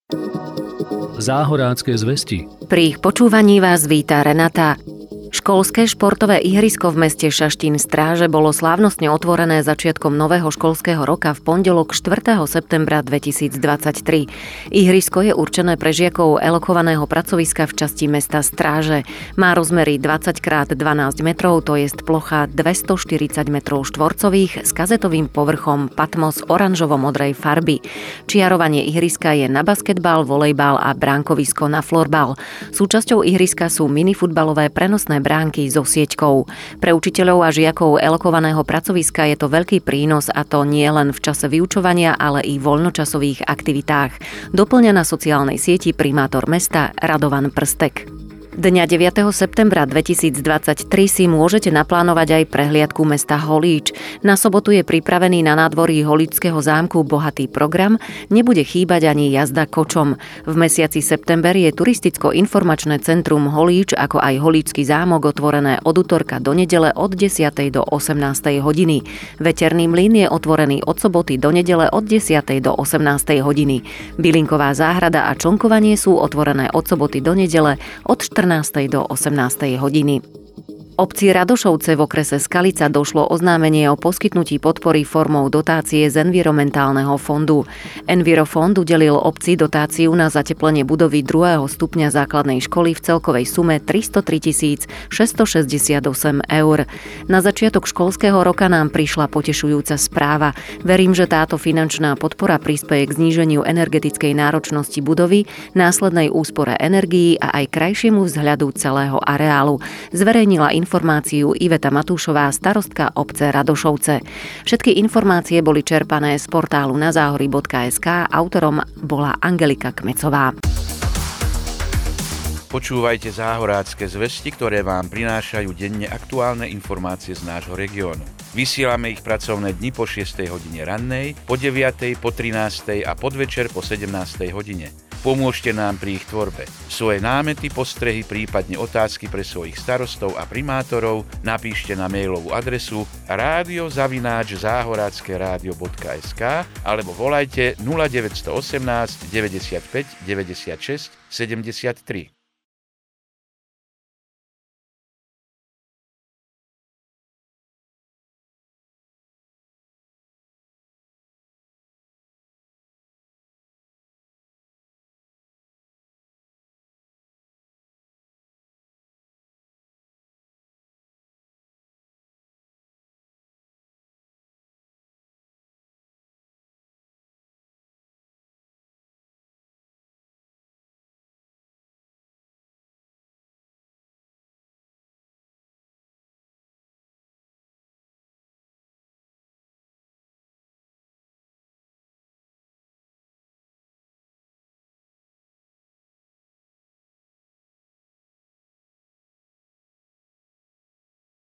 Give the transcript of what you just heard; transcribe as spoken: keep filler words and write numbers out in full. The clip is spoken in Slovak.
Záhorácké zvesti. Pri ich počúvaní vás víta Renata. Školské športové ihrisko v meste Šaštín Stráže bolo slávnostne otvorené začiatkom nového školského roka v pondelok štvrtého septembra dvetisícdvadsaťtri. Ihrisko je určené pre žiakov elokovaného pracoviska v časti mesta Stráže. Má rozmery dvadsať krát dvanásť metrov, to jest plocha dvestoštyridsať metrov štvorcových s kazetovým povrchom Patmos oranžovo-modrej farby. Čiarovanie ihriska je na basketbal, volejbal a bránkovisko na florbal. Súčasťou ihriska sú minifutbalové prenosné bránky so sieťkou. Pre učiteľov a žiakov elokovaného pracoviska je to veľký prínos, a to nie len v čase vyučovania, ale i voľnočasových aktivitách. Doplňa na sociálnej sieti primátor mesta Radovan Prstek. Dňa deviateho septembra dvetisícdvadsaťtri si môžete naplánovať aj prehliadku mesta Holíč. Na sobotu je pripravený na nádvorí Holíčskeho zámku bohatý program, nebude chýbať ani jazda kočom. V mesiaci september je turisticko-informačné centrum Holíč, ako aj Holíčsky zámok otvorené od utorka do nedele od desiatej do osemnástej hodiny. Veterný mlyn je otvorený od soboty do nedele od desiatej do osemnástej hodiny. Bylinková záhrada a člnkovanie sú otvorené od soboty do nedele od štrnástej do osemnástej hodiny. Obci Radošovce v okrese Skalica došlo oznámenie o poskytnutí podpory formou dotácie z environmentálneho fondu. Envirofond udelil obci dotáciu na zateplenie budovy druhého stupňa základnej školy v celkovej sume tristotri tisíc šesťstošesťdesiatosem eur. Na začiatok školského roka nám prišla potešujúca správa. Verím, že táto finančná podpora prispeje k zníženiu energetickej náročnosti budovy, následnej úspore energií a aj krajšiemu vzhľadu celého areálu. Zverejnila informáciu Iveta Matúšová, starostka obce Radošovce. Všetky informácie boli čerpané z portálu na záhory bodka es ká, autorom bola Angelika Kmecová. Počúvajte záhorácké zvesti, ktoré vám prinášajú denne aktuálne informácie z nášho regiónu. Vysielame ich pracovné dni po šiestej hodine rannej, po deviatej, po trinástej a podvečer po sedemnástej hodine. Pomôžte nám pri ich tvorbe. Svoje námety, postrehy, prípadne otázky pre svojich starostov a primátorov napíšte na mailovú adresu rádio zavináč záhorácke rádio bodka es ká alebo volajte nula deväť jedna osem deväťdesiatpäť deväťdesiatšesť sedemdesiattri.